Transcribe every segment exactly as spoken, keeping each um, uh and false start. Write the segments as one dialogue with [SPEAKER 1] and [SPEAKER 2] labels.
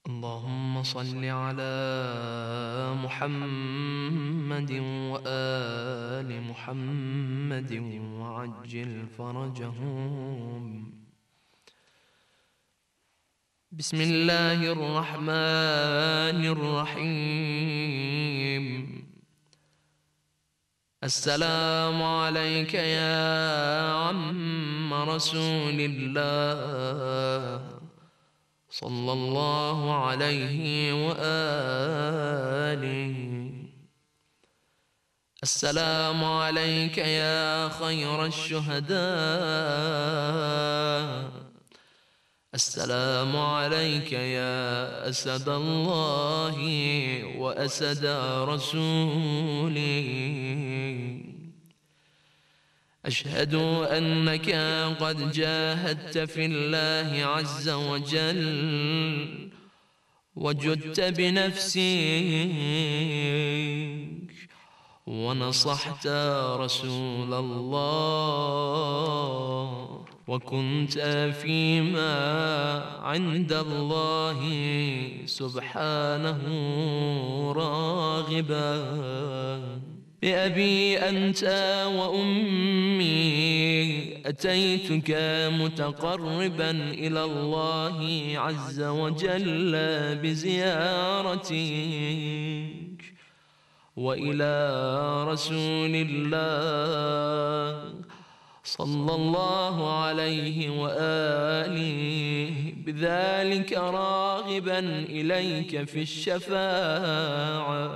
[SPEAKER 1] اللهم صل على محمد وآل محمد وعجل فرجهم. بسم الله الرحمن الرحيم. السلام عليك يا عم رسول الله صلى الله عليه وآله. السلام عليك يا خير الشهداء. السلام عليك يا أسد الله وأسد رسوله. أشهد أنك قد جاهدت في الله عز وجل وجدت بنفسك ونصحت رسول الله وكنت فيما عند الله سبحانه راغبا. بأبي أنت وأمي أتيتك متقربا إلى الله عز وجل بزيارتك وإلى رسول الله صلى الله عليه وآله بذلك راغبا إليك في الشفاعة.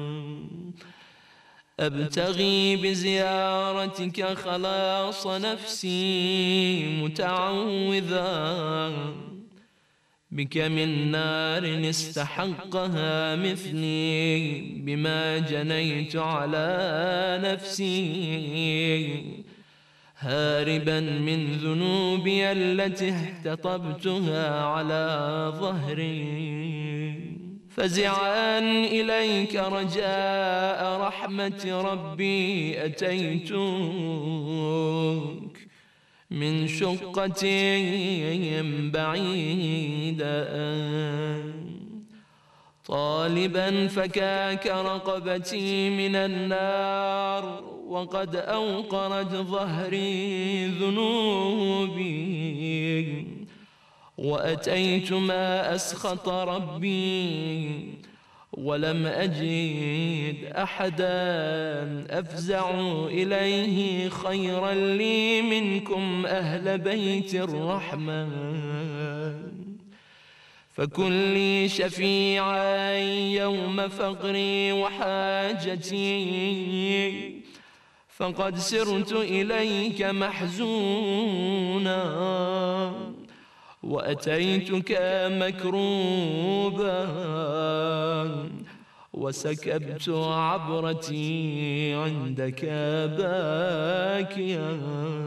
[SPEAKER 1] أبتغي بزيارتك خلاص نفسي متعوذا بك من نار استحقها مثلي بما جنيت على نفسي هاربا من ذنوبي التي احتطبتها على ظهري فزعا إليك رجاء رحمة ربي أتيتك من شقة بعيدة طالبا فكاك رقبتي من النار وقد أوقرت ظهري ذنوبي وأتيت ما أسخط ربي ولم أجد أحدا أفزع إليه خيرا لي منكم أهل بيت الرحمن. فكن لي شفيعا يوم فقري وحاجتي فقد سرت إليك محزونا وأتيتك مكروبا وسكبت عبرتي عندك باكيا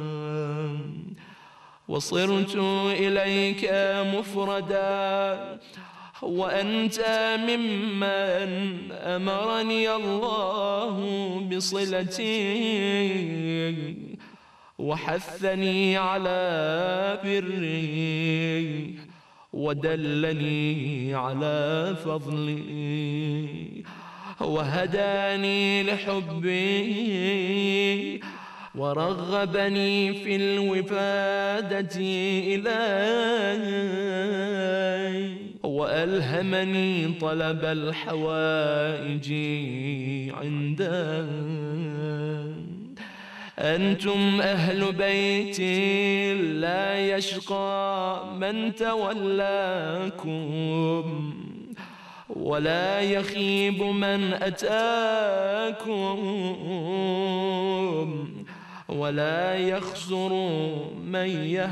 [SPEAKER 1] وصرت إليك مفردا وأنت ممن أمرني الله بصلتي وحثني على بري ودلني على فضلي وهداني لحبي ورغبني في الوفادة إليه وألهمني طلب الحوائج عنده. أنتم أهل بيتي لا يشقى من تولاكم ولا يخيب من أتاكم ولا يخسر من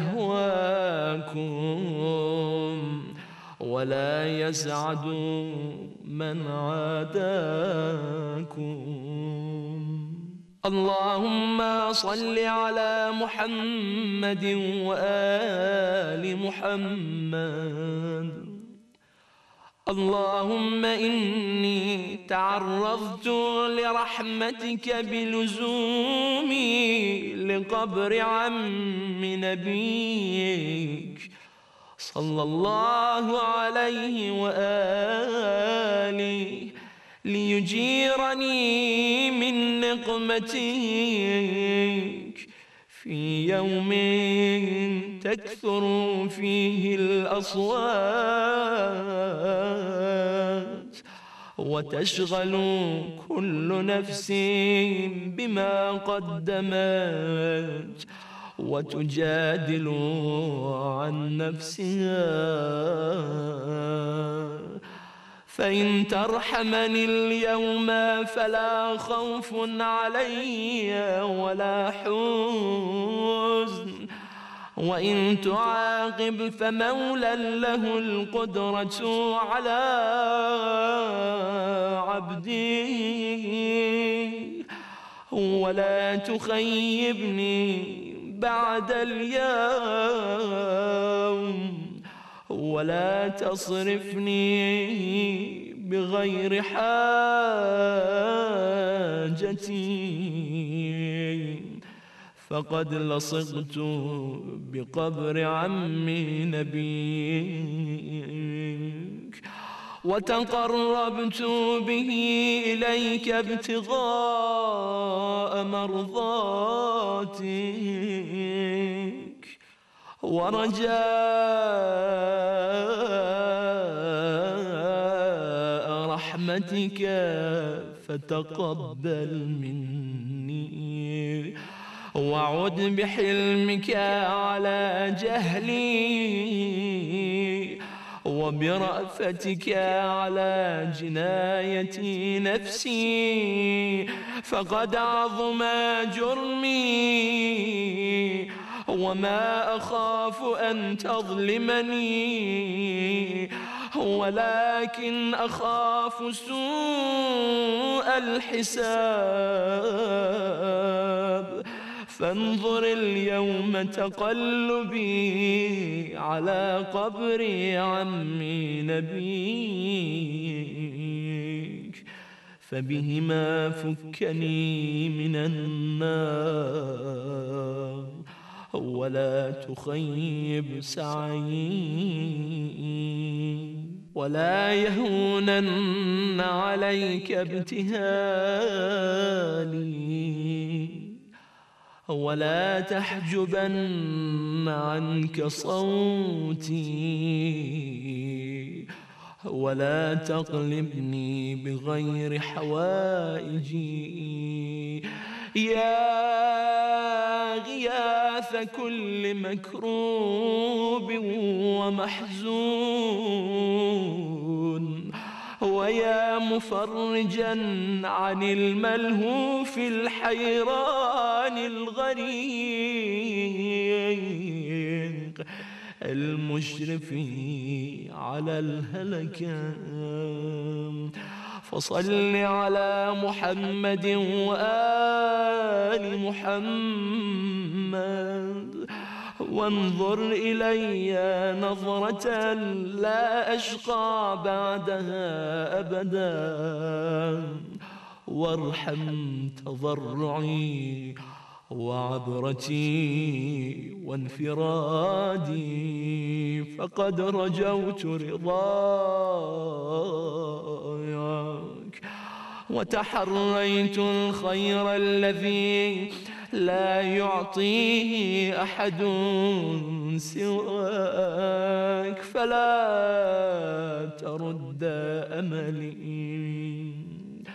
[SPEAKER 1] يهواكم ولا يسعد من عاداكم. اللهم صل على محمد وآل محمد. اللهم إني تعرضت لرحمتك بلزومي لقبر عم نبيك صلى الله عليه وآله ليجيرني من نقمتك في يوم تكثر فيه الأصوات وتشغل كل نفس بما قدمت وتجادل عن نفسها، فإن ترحمني اليوم فلا خوف علي ولا حزن، وإن تعاقب فمولى له القدرة على عبدي، ولا تخيبني بعد اليوم، ولا تصرفني بغير حاجتي، فقد لصقت بقبر عمي نبيك وتقربت به إليك ابتغاء مرضاتك ورجاء رحمتك، فتقبل مني وعد بحلمك على جهلي وبرأفتك على جناية نفسي، فقد عظم جرمي وما أخاف أن تظلمني، ولكن أخاف سوء الحساب، فانظر اليوم تقلبي على قبر عمي نبيك، فبهما فكني من النار ولا تخيب سعي، ولا يهونن عليك ابتهالي، ولا تحجبن عنك صوتي، ولا تقلبني بغير حوائجي، يا غياث كل مكروب ومحزون، ويا مفرجا عن الملهوف الحيران الغريق المشرف على الهلكة، فصل على محمد وآل محمد وانظر إلي نظرة لا أشقى بعدها أبدا، وارحم تضرعي وعبرتي وانفرادي، فقد رجوت رضاك وتحريت الخير الذي لا يعطيه أحد سواك، فلا ترد أملي.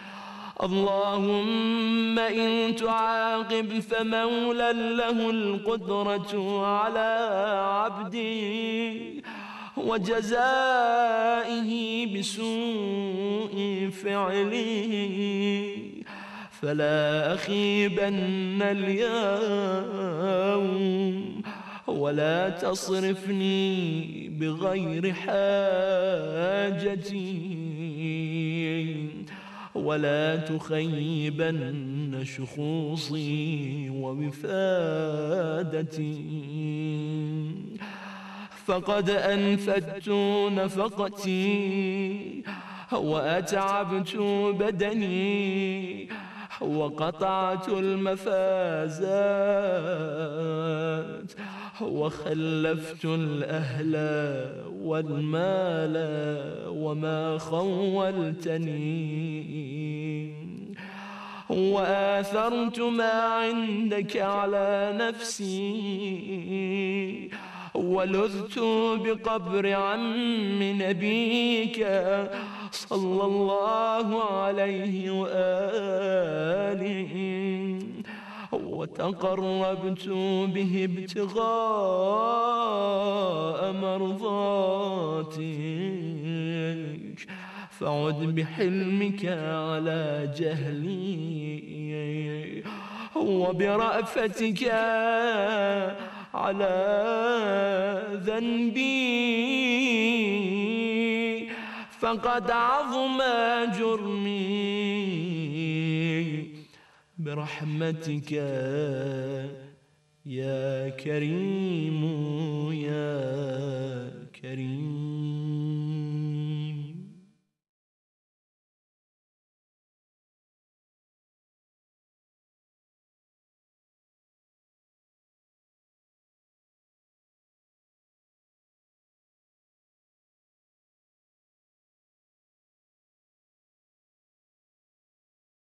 [SPEAKER 1] اللهم إن تعاقب فمولى له القدرة على عبدي وجزائه بسوء فعله، فلا أخيبن اليوم، ولا تصرفني بغير حاجتي، ولا تخيبن شخوصي ووفادتي، فقد أنفدت نفقتي وأتعبت بدني وقطعت المفازات وخلفت الأهل والمال وما خولتني، وآثرت ما عندك على نفسي، ولذت بقبر عم نبيك صلى الله عليه وآله، وتقربت به ابتغاء مرضاتك، فعد بحلمك على جهلي وبرأفتك على ذنبي، فقد عظم جرمي برحمتك يا كريم يا كريم.